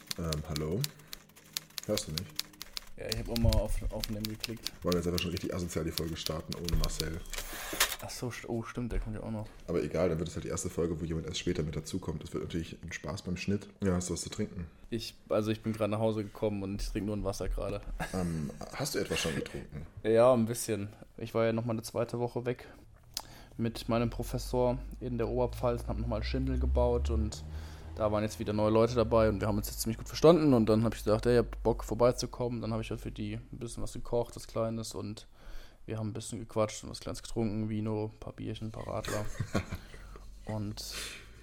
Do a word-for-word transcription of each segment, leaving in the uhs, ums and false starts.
Ähm, hallo? Hörst du mich? Ja, ich habe auch mal auf Aufnehmen geklickt. Wollen wir jetzt einfach schon richtig asozial die Folge starten ohne Marcel. Ach so, oh stimmt, der kommt ja auch noch. Aber egal, dann wird es halt die erste Folge, wo jemand erst später mit dazukommt. Das wird natürlich ein Spaß beim Schnitt. Ja, hast du was zu trinken? Ich, also ich bin gerade nach Hause gekommen und ich trinke nur ein Wasser gerade. Ähm, hast du etwas schon getrunken? Ja, ein bisschen. Ich war ja nochmal eine zweite Woche weg mit meinem Professor in der Oberpfalz und habe nochmal Schindel gebaut und da waren jetzt wieder neue Leute dabei und wir haben uns jetzt ziemlich gut verstanden und dann habe ich gesagt, hey, ihr habt Bock vorbeizukommen. Dann habe ich halt für die ein bisschen was gekocht, was Kleines und wir haben ein bisschen gequatscht und was Kleines getrunken, Vino, ein paar Bierchen, ein paar Radler. und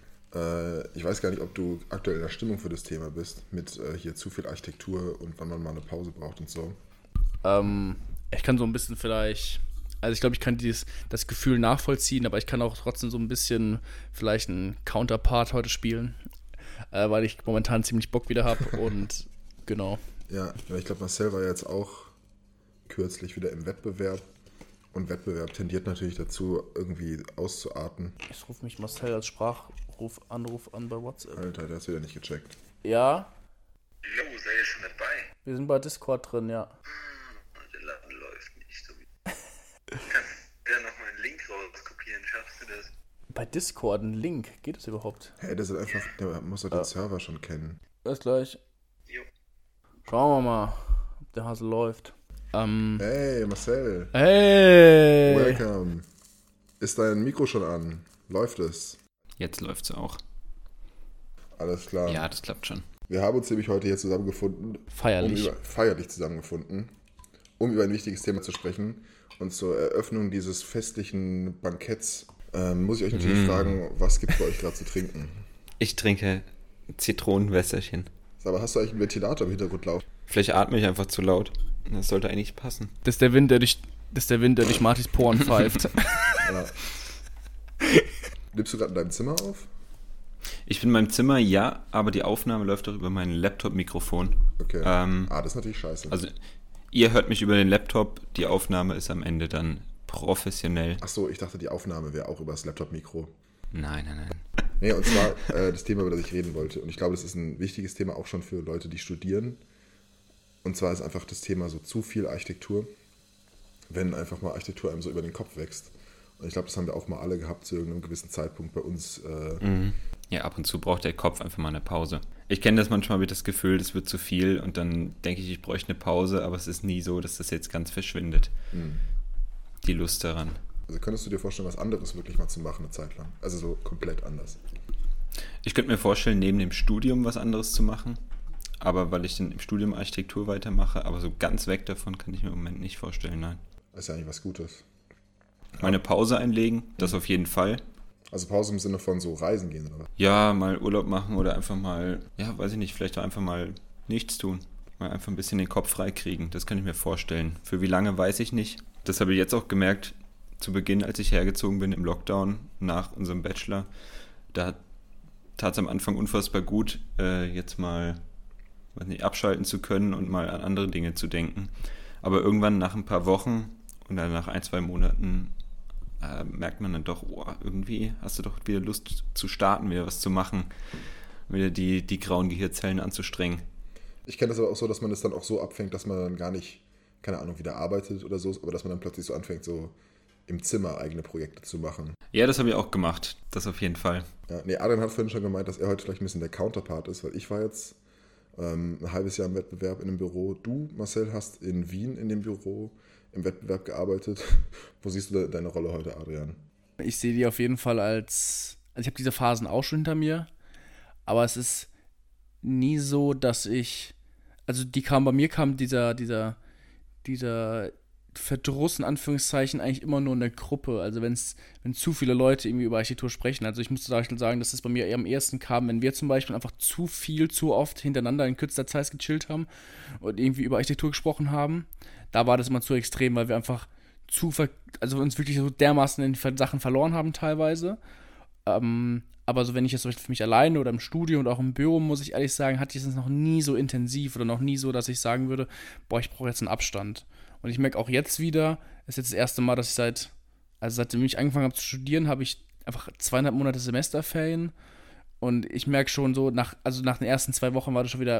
äh, ich weiß gar nicht, ob du aktuell in der Stimmung für das Thema bist, mit äh, hier zu viel Architektur und wann man mal eine Pause braucht und so. Ähm, ich kann so ein bisschen vielleicht, also ich glaube, ich kann dieses, das Gefühl nachvollziehen, aber ich kann auch trotzdem so ein bisschen vielleicht einen Counterpart heute spielen, äh, weil ich momentan ziemlich Bock wieder habe und genau. Ja, ich glaube, Marcel war jetzt auch kürzlich wieder im Wettbewerb und Wettbewerb tendiert natürlich dazu, irgendwie auszuarten. Ich rufe mich Marcel als Sprachruf-Anruf an bei WhatsApp. Alter, der hast du wieder nicht gecheckt. Ja? Jo, sei ihr schon dabei? Wir sind bei Discord drin, ja. Der Laden läuft nicht so wie. Kannst du ja noch mal einen Link rauskopieren, schaffst du das? Bei Discord ein Link, geht das überhaupt? Hey, der ist halt einfach, der muss doch den Ah. Server schon kennen. Bis gleich. Jo. Schauen wir mal, ob der Hase läuft. Ähm. Hey, Marcel. Hey! Welcome. Ist dein Mikro schon an? Läuft es? Jetzt läuft's auch. Alles klar. Ja, das klappt schon. Wir haben uns nämlich heute hier zusammengefunden. Feierlich. Um über, feierlich zusammengefunden, um über ein wichtiges Thema zu sprechen. Und zur Eröffnung dieses festlichen Banketts ähm, muss ich euch natürlich Mm. fragen, was gibt es bei euch gerade zu trinken? Ich trinke Zitronenwässerchen. Aber hast du eigentlich einen Ventilator im Hintergrund laufen? Vielleicht atme ich einfach zu laut. Das sollte eigentlich passen. Das ist der Wind, der durch, das ist der Wind, der durch Martys Poren pfeift. Ja. Nimmst du gerade in deinem Zimmer auf? Ich bin in meinem Zimmer, ja, aber die Aufnahme läuft doch über mein Laptop-Mikrofon. Okay. Ähm, ah, das ist natürlich scheiße. Also, ihr hört mich über den Laptop, die Aufnahme ist am Ende dann professionell. Ach so, ich dachte, die Aufnahme wäre auch über das Laptop-Mikro. Nein, nein, nein. Nee, und zwar äh, das Thema, über das ich reden wollte. Und ich glaube, das ist ein wichtiges Thema auch schon für Leute, die studieren. Und zwar ist einfach das Thema so zu viel Architektur, wenn einfach mal Architektur einem so über den Kopf wächst. Und ich glaube, das haben wir auch mal alle gehabt zu irgendeinem gewissen Zeitpunkt bei uns. Äh, Mhm. Ja, ab und zu braucht der Kopf einfach mal eine Pause. Ich kenne das manchmal mit das Gefühl, das wird zu viel und dann denke ich, ich bräuchte eine Pause, aber es ist nie so, dass das jetzt ganz verschwindet. mh. Die Lust daran. Also könntest du dir vorstellen, was anderes wirklich mal zu machen eine Zeit lang? Also so komplett anders. Ich könnte mir vorstellen, neben dem Studium was anderes zu machen, aber weil ich dann im Studium Architektur weitermache, aber so ganz weg davon kann ich mir im Moment nicht vorstellen, nein. Das ist ja eigentlich was Gutes. Meine Pause einlegen, das auf jeden Fall. Also Pause im Sinne von so Reisen gehen oder was? Ja, mal Urlaub machen oder einfach mal, ja, weiß ich nicht, vielleicht auch einfach mal nichts tun. Mal einfach ein bisschen den Kopf frei kriegen, das kann ich mir vorstellen. Für wie lange, weiß ich nicht. Das habe ich jetzt auch gemerkt, zu Beginn, als ich hergezogen bin im Lockdown nach unserem Bachelor. Da tat es am Anfang unfassbar gut, äh, jetzt mal, weiß nicht, abschalten zu können und mal an andere Dinge zu denken. Aber irgendwann nach ein paar Wochen und dann nach ein, zwei Monaten äh, merkt man dann doch, oh, irgendwie hast du doch wieder Lust zu starten, wieder was zu machen, wieder die, die grauen Gehirnzellen anzustrengen. Ich kenne das aber auch so, dass man das dann auch so abfängt, dass man dann gar nicht, keine Ahnung, wieder arbeitet oder so, aber dass man dann plötzlich so anfängt, so im Zimmer eigene Projekte zu machen. Ja, das habe ich auch gemacht, das auf jeden Fall. Ja, nee, Adrian hat vorhin schon gemeint, dass er heute vielleicht ein bisschen der Counterpart ist, weil ich war jetzt ähm, ein halbes Jahr im Wettbewerb in einem Büro. Du, Marcel, hast in Wien in dem Büro im Wettbewerb gearbeitet. Wo siehst du de- deine Rolle heute, Adrian? Ich sehe die auf jeden Fall als, also ich habe diese Phasen auch schon hinter mir, aber es ist nie so, dass ich, also die kam, bei mir kam dieser, dieser, dieser Verdruss in Anführungszeichen eigentlich immer nur in der Gruppe, also wenn es, wenn zu viele Leute irgendwie über Architektur sprechen, also ich muss zum Beispiel sagen, dass es bei mir eher am ehesten kam, wenn wir zum Beispiel einfach zu viel, zu oft hintereinander in kürzester Zeit gechillt haben und irgendwie über Architektur gesprochen haben, da war das immer zu extrem, weil wir einfach zu, ver- also uns wirklich so dermaßen in die Sachen verloren haben teilweise. Ähm, aber so wenn ich jetzt zum Beispiel für mich alleine oder im Studio und auch im Büro, muss ich ehrlich sagen, hatte ich es noch nie so intensiv oder noch nie so, dass ich sagen würde, boah, ich brauche jetzt einen Abstand. Und ich merke auch jetzt wieder, es ist jetzt das erste Mal, dass ich seit, also seitdem ich angefangen habe zu studieren, habe ich einfach zweieinhalb Monate Semesterferien. Und ich merke schon so, nach, also nach den ersten zwei Wochen war das schon wieder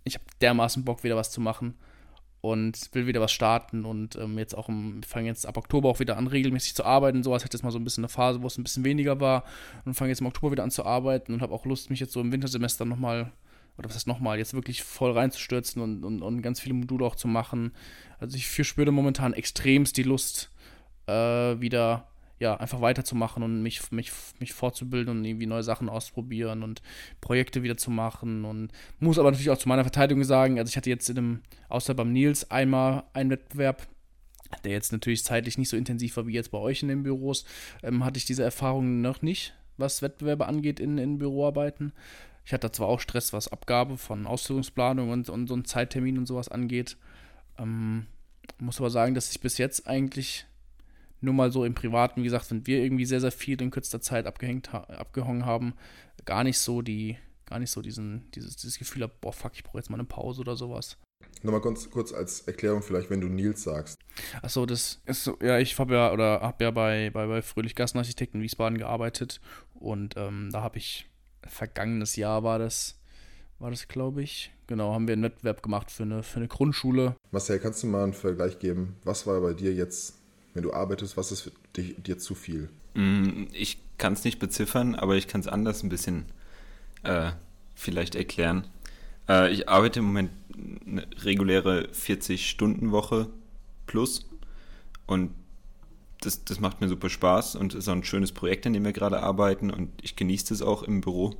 ich habe dermaßen Bock, wieder was zu machen und will wieder was starten und ähm, jetzt auch im, fange jetzt ab Oktober auch wieder an, regelmäßig zu arbeiten und sowas. Ich hatte jetzt mal so ein bisschen eine Phase, wo es ein bisschen weniger war und fange jetzt im Oktober wieder an zu arbeiten und habe auch Lust, mich jetzt so im Wintersemester nochmal, oder was heißt nochmal, jetzt wirklich voll reinzustürzen und, und, und ganz viele Module auch zu machen. Also ich verspüre momentan extremst die Lust, äh, wieder, ja, einfach weiterzumachen und mich, mich, mich fortzubilden und irgendwie neue Sachen auszuprobieren und Projekte wieder zu machen. Und muss aber natürlich auch zu meiner Verteidigung sagen, also ich hatte jetzt in einem, außer beim Nils, einmal einen Wettbewerb, der jetzt natürlich zeitlich nicht so intensiv war wie jetzt bei euch in den Büros, ähm, hatte ich diese Erfahrung noch nicht, was Wettbewerbe angeht in, in Büroarbeiten. Ich hatte zwar auch Stress, was Abgabe von Ausführungsplanung und, und so einen Zeittermin und sowas angeht. Ähm, muss aber sagen, dass ich bis jetzt eigentlich nur mal so im Privaten, wie gesagt, wenn wir irgendwie sehr, sehr viel in kürzester Zeit abgehängt, ha- abgehangen haben, gar nicht so die, gar nicht so diesen, dieses, dieses Gefühl habe, boah, fuck, ich brauche jetzt mal eine Pause oder sowas. Nochmal ganz kurz als Erklärung vielleicht, wenn du Nils sagst. Achso, das ist so, ja, ich habe ja, oder habe ja bei, bei, bei Fröhlich Gassenarchitekten in Wiesbaden gearbeitet und ähm, da habe ich, vergangenes Jahr war das, war das, glaube ich, genau, haben wir einen Wettbewerb gemacht für eine, für eine Grundschule. Marcel, kannst du mal einen Vergleich geben? Was war bei dir jetzt, wenn du arbeitest, was ist für dich, dir zu viel? Ich kann es nicht beziffern, aber ich kann es anders ein bisschen äh, vielleicht erklären. Äh, ich arbeite im Moment eine reguläre vierzig-Stunden-Woche plus und das, das macht mir super Spaß und ist auch ein schönes Projekt, an dem wir gerade arbeiten und ich genieße es auch im Büro.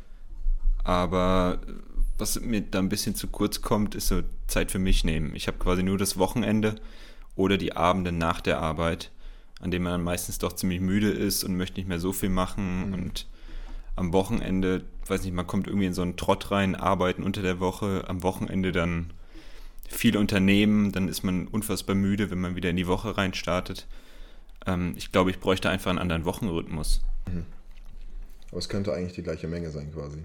Aber was mir da ein bisschen zu kurz kommt, ist so Zeit für mich nehmen. Ich habe quasi nur das Wochenende oder die Abende nach der Arbeit, an denen man dann meistens doch ziemlich müde ist und möchte nicht mehr so viel machen. Mhm. Und am Wochenende, weiß nicht, man kommt irgendwie in so einen Trott rein, arbeiten unter der Woche, am Wochenende dann viel unternehmen, dann ist man unfassbar müde, wenn man wieder in die Woche rein startet. Ähm, ich glaube, ich bräuchte einfach einen anderen Wochenrhythmus. Mhm. Aber es könnte eigentlich die gleiche Menge sein quasi.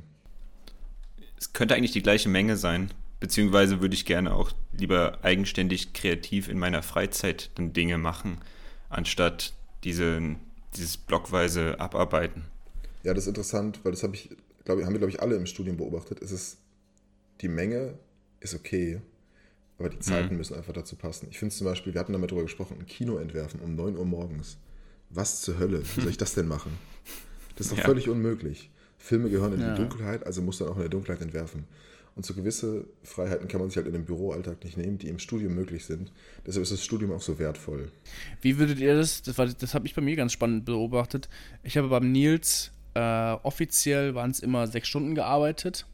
Es könnte eigentlich die gleiche Menge sein, beziehungsweise würde ich gerne auch lieber eigenständig kreativ in meiner Freizeit dann Dinge machen, anstatt diese, dieses blockweise Abarbeiten. Ja, das ist interessant, weil das habe ich, glaube, haben wir, glaube ich, alle im Studium beobachtet. Es ist, die Menge ist okay, aber die Zeiten mhm. müssen einfach dazu passen. Ich finde zum Beispiel, wir hatten damit darüber gesprochen, ein Kino entwerfen um neun Uhr morgens. Was zur Hölle? Wie soll ich das denn machen? Das ist doch ja. völlig unmöglich. Filme gehören in ja. die Dunkelheit, also muss dann auch in der Dunkelheit entwerfen. Und so gewisse Freiheiten kann man sich halt in dem Büroalltag nicht nehmen, die im Studium möglich sind. Deshalb ist das Studium auch so wertvoll. Wie würdet ihr das, das, war, das habe ich bei mir ganz spannend beobachtet. Ich habe beim Nils, äh, offiziell waren es immer sechs Stunden gearbeitet.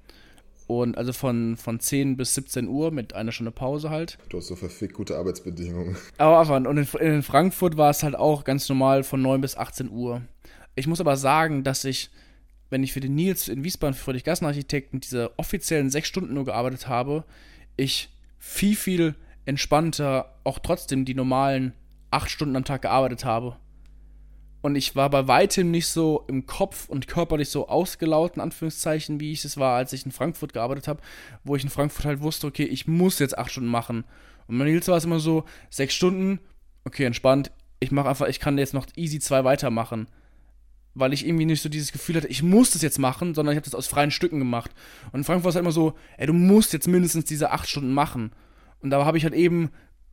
Und also von, von zehn bis siebzehn Uhr mit einer Stunde Pause halt. Du hast so verfickt gute Arbeitsbedingungen. Aber einfach, und in, in Frankfurt war es halt auch ganz normal von neun bis achtzehn Uhr. Ich muss aber sagen, dass ich, wenn ich für den Nils in Wiesbaden für Fröhlich Gassenarchitekten diese offiziellen sechs Stunden nur gearbeitet habe, ich viel, viel entspannter auch trotzdem die normalen acht Stunden am Tag gearbeitet habe. Und ich war bei weitem nicht so im Kopf und körperlich so ausgelaugt, in Anführungszeichen, wie ich es war, als ich in Frankfurt gearbeitet habe, wo ich in Frankfurt halt wusste, okay, ich muss jetzt acht Stunden machen. Und bei Nils war es immer so, sechs Stunden, okay, entspannt, ich mache einfach, ich kann jetzt noch easy zwei weitermachen. Weil ich irgendwie nicht so dieses Gefühl hatte, ich muss das jetzt machen, sondern ich habe das aus freien Stücken gemacht. Und in Frankfurt war es halt immer so, ey, du musst jetzt mindestens diese acht Stunden machen. Und da habe ich halt eben,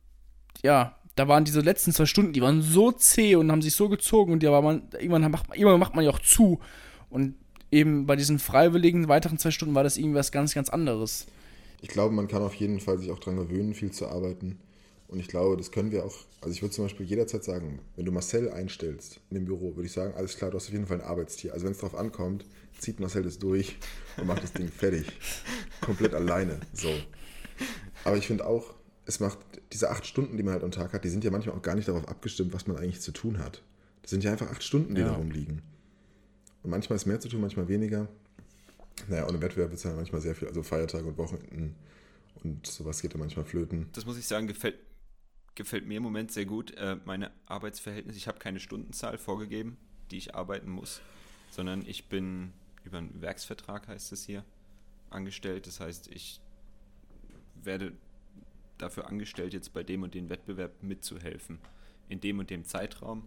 ja, da waren diese letzten zwei Stunden, die waren so zäh und haben sich so gezogen und die war man, irgendwann macht, irgendwann macht man ja auch zu. Und eben bei diesen freiwilligen weiteren zwei Stunden war das irgendwie was ganz, ganz anderes. Ich glaube, man kann auf jeden Fall sich auch dran gewöhnen, viel zu arbeiten. Und ich glaube, das können wir auch, also ich würde zum Beispiel jederzeit sagen, wenn du Marcel einstellst in dem Büro, würde ich sagen, alles klar, du hast auf jeden Fall ein Arbeitstier. Also wenn es drauf ankommt, zieht Marcel das durch und macht das Ding fertig. Komplett alleine, so. Aber ich finde auch, es macht, diese acht Stunden, die man halt am Tag hat, die sind ja manchmal auch gar nicht darauf abgestimmt, was man eigentlich zu tun hat. Das sind ja einfach acht Stunden, die ja. da rumliegen. Und manchmal ist mehr zu tun, manchmal weniger. Naja, und im Wettbewerb ist ja manchmal sehr viel, also Feiertage und Wochenenden und sowas geht ja manchmal flöten. Das muss ich sagen, gefällt Gefällt mir im Moment sehr gut. Äh, meine Arbeitsverhältnisse, ich habe keine Stundenzahl vorgegeben, die ich arbeiten muss, sondern ich bin über einen Werksvertrag, heißt es hier, angestellt. Das heißt, ich werde dafür angestellt, jetzt bei dem und dem Wettbewerb mitzuhelfen, in dem und dem Zeitraum.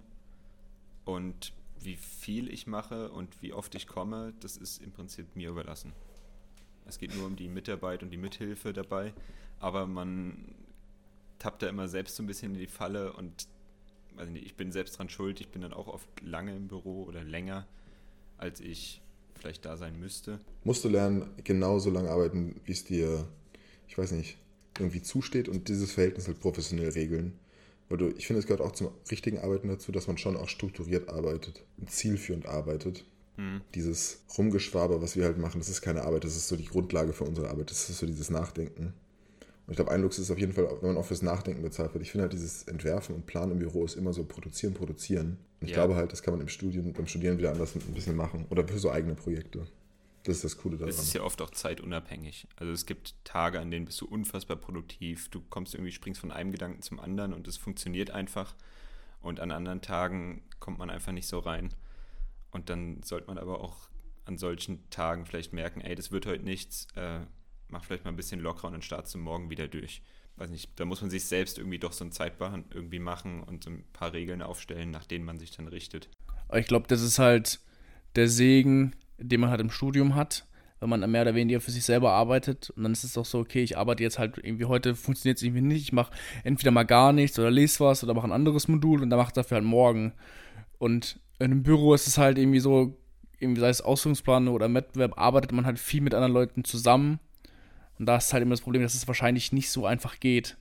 Und wie viel ich mache und wie oft ich komme, das ist im Prinzip mir überlassen. Es geht nur um die Mitarbeit und die Mithilfe dabei, aber man tappt da immer selbst so ein bisschen in die Falle und weiß nicht, ich bin selbst dran schuld, ich bin dann auch oft lange im Büro oder länger, als ich vielleicht da sein müsste. Musst du lernen, genauso lange arbeiten, wie es dir, ich weiß nicht, irgendwie zusteht und dieses Verhältnis halt professionell regeln. Weil du, ich finde, es gehört auch zum richtigen Arbeiten dazu, dass man schon auch strukturiert arbeitet und zielführend arbeitet. Hm. Dieses Rumgeschwaber, was wir halt machen, das ist keine Arbeit, das ist so die Grundlage für unsere Arbeit, das ist so dieses Nachdenken. Und ich glaube, ein Luxus ist auf jeden Fall, wenn man auch fürs Nachdenken bezahlt wird. Ich finde halt, dieses Entwerfen und Planen im Büro ist immer so produzieren, produzieren. Und ich ja. glaube halt, das kann man im Studium, beim Studieren wieder anders ein bisschen machen. Oder für so eigene Projekte. Das ist das Coole daran. Es ist ja oft auch zeitunabhängig. Also es gibt Tage, an denen bist du unfassbar produktiv. Du kommst irgendwie, springst von einem Gedanken zum anderen und es funktioniert einfach. Und an anderen Tagen kommt man einfach nicht so rein. Und dann sollte man aber auch an solchen Tagen vielleicht merken, ey, das wird heute nichts, äh, mach vielleicht mal ein bisschen lockerer und dann startest du morgen wieder durch. Weiß nicht, da muss man sich selbst irgendwie doch so einen Zeitplan irgendwie machen und so ein paar Regeln aufstellen, nach denen man sich dann richtet. Aber ich glaube, das ist halt der Segen, den man halt im Studium hat, wenn man mehr oder weniger für sich selber arbeitet und dann ist es doch so, okay, ich arbeite jetzt halt irgendwie, heute funktioniert es irgendwie nicht, ich mache entweder mal gar nichts oder lese was oder mache ein anderes Modul und dann mache ich dafür halt morgen. Und in einem Büro ist es halt irgendwie so, irgendwie sei es Ausführungsplan oder Wettbewerb, arbeitet man halt viel mit anderen Leuten zusammen. Und da ist halt immer das Problem, dass es wahrscheinlich nicht so einfach geht.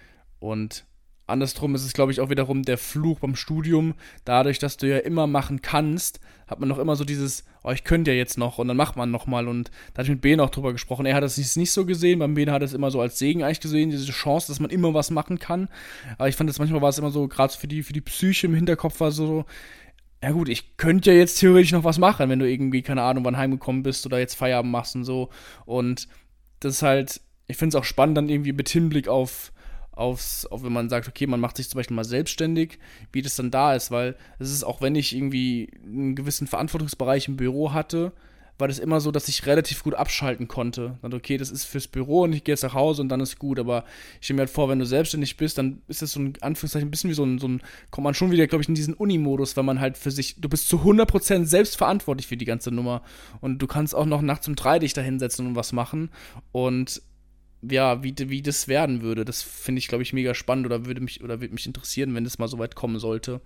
Und andersrum ist es, glaube ich, auch wiederum der Fluch beim Studium. Dadurch, dass du ja immer machen kannst, hat man noch immer so dieses, oh, ich könnte ja jetzt noch und dann macht man nochmal. Und da hatte ich mit Bene auch drüber gesprochen. Er hat das nicht so gesehen. Beim Bene hat es immer so als Segen eigentlich gesehen, diese Chance, dass man immer was machen kann. Aber ich fand das manchmal war es immer so, gerade für die, für die Psyche im Hinterkopf war so, ja gut, ich könnte ja jetzt theoretisch noch was machen, wenn du irgendwie, keine Ahnung, wann heimgekommen bist oder jetzt Feierabend machst und so. Und das ist halt, ich finde es auch spannend dann irgendwie mit Hinblick auf, aufs, auf wenn man sagt, okay, man macht sich zum Beispiel mal selbstständig, wie das dann da ist, weil es ist auch, wenn ich irgendwie einen gewissen Verantwortungsbereich im Büro hatte, war das immer so, dass ich relativ gut abschalten konnte. Dann, okay, das ist fürs Büro und ich gehe jetzt nach Hause und dann ist gut, aber ich stelle mir halt vor, wenn du selbstständig bist, dann ist das so ein Anführungszeichen ein bisschen wie so ein, so ein kommt man schon wieder, glaube ich, in diesen Uni-Modus, wenn man halt für sich, du bist zu hundert Prozent selbst verantwortlich für die ganze Nummer und du kannst auch noch nachts um drei dich da hinsetzen und was machen und ja, wie, wie das werden würde, das finde ich, glaube ich, mega spannend oder würde mich, oder würde mich interessieren, wenn das mal so weit kommen sollte.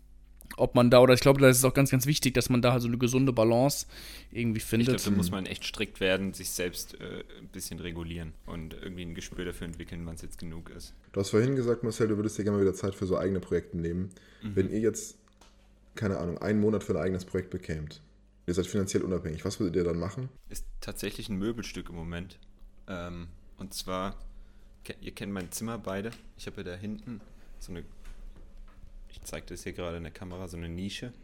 Ob man da, oder ich glaube, das ist auch ganz, ganz wichtig, dass man da so eine gesunde Balance irgendwie findet. Ich glaube, da muss man echt strikt werden, sich selbst äh, ein bisschen regulieren und irgendwie ein Gespür dafür entwickeln, wann es jetzt genug ist. Du hast vorhin gesagt, Marcel, du würdest dir gerne mal wieder Zeit für so eigene Projekte nehmen. Mhm. Wenn ihr jetzt, keine Ahnung, einen Monat für ein eigenes Projekt bekämt, ihr seid finanziell unabhängig, was würdet ihr dann machen? Ist tatsächlich ein Möbelstück im Moment. Ähm, und zwar, ihr kennt mein Zimmer beide. Ich habe ja da hinten so eine, ich zeige das hier gerade in der Kamera, so eine Nische.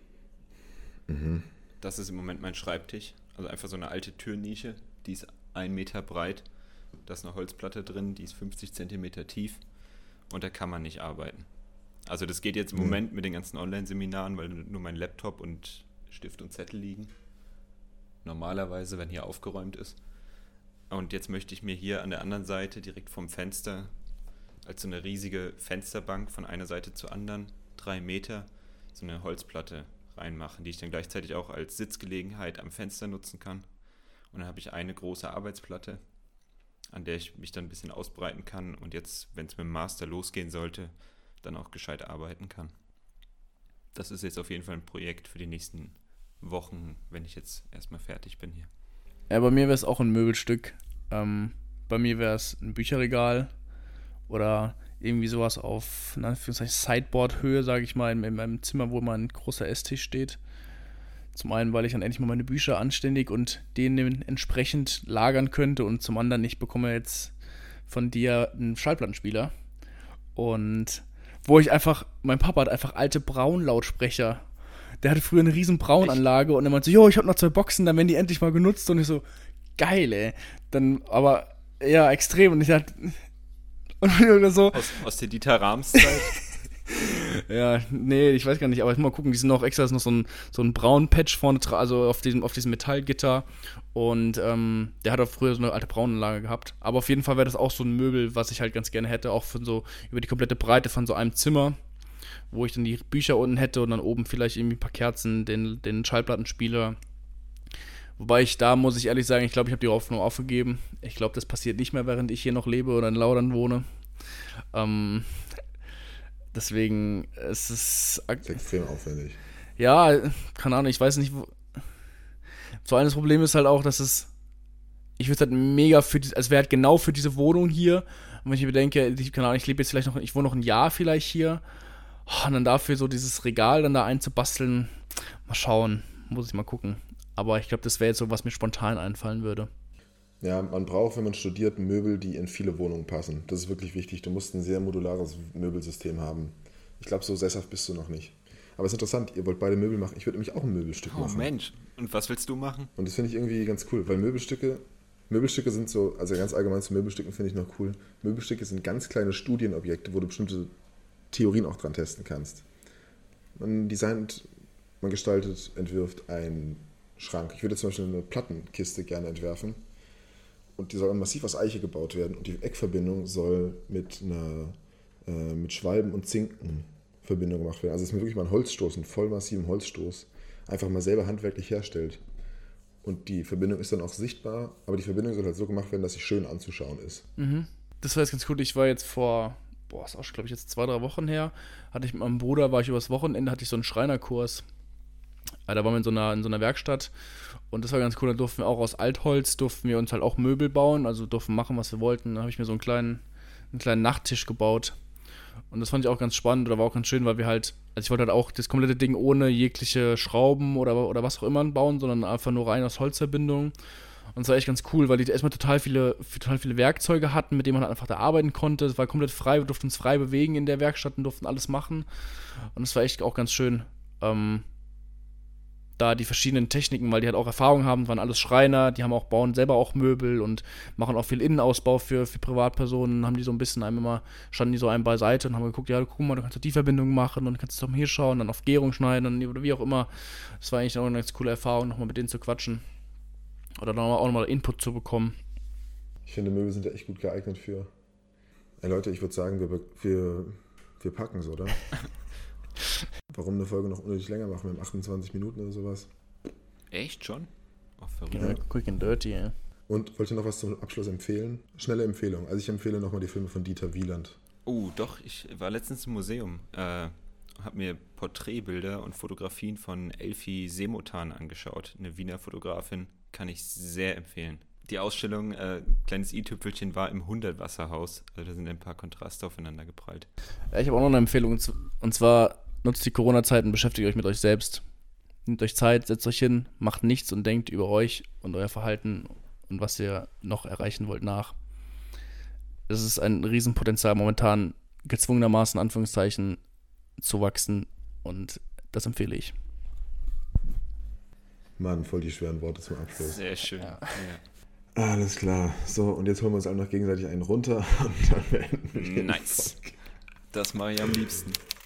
Mhm. Das ist im Moment mein Schreibtisch. Also einfach so eine alte Türnische, die ist ein Meter breit. Da ist eine Holzplatte drin, die ist fünfzig Zentimeter tief. Und da kann man nicht arbeiten. Also das geht jetzt im mhm. Moment mit den ganzen Online-Seminaren, weil nur mein Laptop und Stift und Zettel liegen. Normalerweise, wenn hier aufgeräumt ist. Und jetzt möchte ich mir hier an der anderen Seite, direkt vom Fenster, als so eine riesige Fensterbank von einer Seite zur anderen, drei Meter, so eine Holzplatte reinmachen, die ich dann gleichzeitig auch als Sitzgelegenheit am Fenster nutzen kann. Und dann habe ich eine große Arbeitsplatte, an der ich mich dann ein bisschen ausbreiten kann und jetzt, wenn es mit dem Master losgehen sollte, dann auch gescheit arbeiten kann. Das ist jetzt auf jeden Fall ein Projekt für die nächsten Wochen, wenn ich jetzt erstmal fertig bin hier. Ja, bei mir wäre es auch ein Möbelstück. Ähm, bei mir wäre es ein Bücherregal oder irgendwie sowas auf, in Anführungszeichen, Sideboard-Höhe, sage ich mal, in, in meinem Zimmer, wo mein großer Esstisch steht. Zum einen, weil ich dann endlich mal meine Bücher anständig und denen entsprechend lagern könnte und zum anderen, ich bekomme jetzt von dir einen Schallplattenspieler und wo ich einfach, mein Papa hat einfach alte Braun-Lautsprecher. Der hatte früher eine riesen Braunanlage und er meinte so, jo, ich hab noch zwei Boxen, dann werden die endlich mal genutzt und ich so, geil, ey. Dann, aber, ja, extrem und ich dachte, und oder so. Aus, aus der Dieter Rams-Zeit? Ja, nee, ich weiß gar nicht, aber ich muss mal gucken, die sind noch extra, ist noch so ein, so ein braun Patch vorne, also auf diesem, auf diesem Metallgitter und ähm, der hat auch früher so eine alte Braunanlage gehabt, aber auf jeden Fall wäre das auch so ein Möbel, was ich halt ganz gerne hätte, auch für so, über die komplette Breite von so einem Zimmer, wo ich dann die Bücher unten hätte und dann oben vielleicht irgendwie ein paar Kerzen, den, den Schallplattenspieler, Wobei ich da, muss ich ehrlich sagen, ich glaube, ich habe die Hoffnung aufgegeben. Ich glaube, das passiert nicht mehr, während ich hier noch lebe oder in Laudern wohne. Ähm, deswegen, es ist... Das ist extrem aufwendig. Ja, keine Ahnung, ich weiß nicht, wo... So eines Problem ist halt auch, dass es... Ich würde halt mega für... Die, es wäre halt genau für diese Wohnung hier. Und wenn ich mir bedenke, ich, keine Ahnung, ich lebe jetzt vielleicht noch... Ich wohne noch ein Jahr vielleicht hier. Und dann dafür so dieses Regal dann da einzubasteln... Mal schauen, muss ich mal gucken. Aber ich glaube, das wäre jetzt so, was mir spontan einfallen würde. Ja, man braucht, wenn man studiert, Möbel, die in viele Wohnungen passen. Das ist wirklich wichtig. Du musst ein sehr modulares Möbelsystem haben. Ich glaube, so sesshaft bist du noch nicht. Aber es ist interessant, ihr wollt beide Möbel machen. Ich würde nämlich auch ein Möbelstück Oh machen. Mensch, und was willst du machen? Und das finde ich irgendwie ganz cool, weil Möbelstücke, Möbelstücke sind so, also ganz allgemein zu Möbelstücken finde ich noch cool. Möbelstücke sind ganz kleine Studienobjekte, wo du bestimmte Theorien auch dran testen kannst. Man designt, man gestaltet, entwirft einen Schrank. Ich würde zum Beispiel eine Plattenkiste gerne entwerfen. Und die soll massiv aus Eiche gebaut werden. Und die Eckverbindung soll mit einer äh, mit Schwalben und Zinken Verbindung gemacht werden. Also es ist mir wirklich mal ein Holzstoß, einen voll massiven Holzstoß, einfach mal selber handwerklich herstellt. Und die Verbindung ist dann auch sichtbar, aber die Verbindung soll halt so gemacht werden, dass sie schön anzuschauen ist. Mhm. Das war jetzt ganz cool. Ich war jetzt vor, boah, ist auch, glaube ich, jetzt zwei, drei Wochen her, hatte ich mit meinem Bruder, war ich übers Wochenende, hatte ich so einen Schreinerkurs. Da waren wir in so einer, in so einer Werkstatt und das war ganz cool, da durften wir auch aus Altholz, durften wir uns halt auch Möbel bauen, also durften machen, was wir wollten. Da habe ich mir so einen kleinen, einen kleinen Nachttisch gebaut und das fand ich auch ganz spannend oder war auch ganz schön, weil wir halt, also ich wollte halt auch das komplette Ding ohne jegliche Schrauben oder, oder was auch immer bauen, sondern einfach nur rein aus Holzverbindungen und das war echt ganz cool, weil die erstmal total viele, total viele Werkzeuge hatten, mit denen man halt einfach da arbeiten konnte. Es war komplett frei, wir durften uns frei bewegen in der Werkstatt und durften alles machen und das war echt auch ganz schön, ähm, da die verschiedenen Techniken, weil die halt auch Erfahrung haben, waren alles Schreiner, die haben auch, bauen selber auch Möbel und machen auch viel Innenausbau für, für Privatpersonen, haben die so ein bisschen einem immer, standen die so einem beiseite und haben geguckt, ja, guck mal, du kannst doch die Verbindung machen und kannst doch mal hier schauen, dann auf Gärung schneiden oder wie auch immer. Das war eigentlich auch eine ganz coole Erfahrung, nochmal mit denen zu quatschen oder dann auch nochmal Input zu bekommen. Ich finde, Möbel sind ja echt gut geeignet für... Ey Leute, ich würde sagen, wir, wir, wir packen es, oder? Warum eine Folge noch unnötig länger machen? Wir haben achtundzwanzig Minuten oder sowas. Echt schon? Oh, verrückt. Ja, quick and dirty, ja. Und wollt ihr noch was zum Abschluss empfehlen? Schnelle Empfehlung. Also ich empfehle nochmal die Filme von Dieter Wieland. Oh, doch, ich war letztens im Museum, äh, habe mir Porträtbilder und Fotografien von Elfie Semotan angeschaut. Eine Wiener Fotografin, kann ich sehr empfehlen. Die Ausstellung, äh, kleines i-Tüpfelchen, war im Hundertwasserhaus. Also da sind ein paar Kontraste aufeinander geprallt. Ja, ich habe auch noch eine Empfehlung, und zwar nutzt die Corona-Zeit und beschäftigt euch mit euch selbst. Nehmt euch Zeit, setzt euch hin, macht nichts und denkt über euch und euer Verhalten und was ihr noch erreichen wollt nach. Es ist ein Riesenpotenzial momentan gezwungenermaßen, Anführungszeichen, zu wachsen und das empfehle ich. Mann, voll die schweren Worte zum Abschluss. Sehr schön. Ja. Ja. Alles klar. So, und jetzt holen wir uns alle noch gegenseitig einen runter und dann beenden wir den Nice. Das mache ich am liebsten.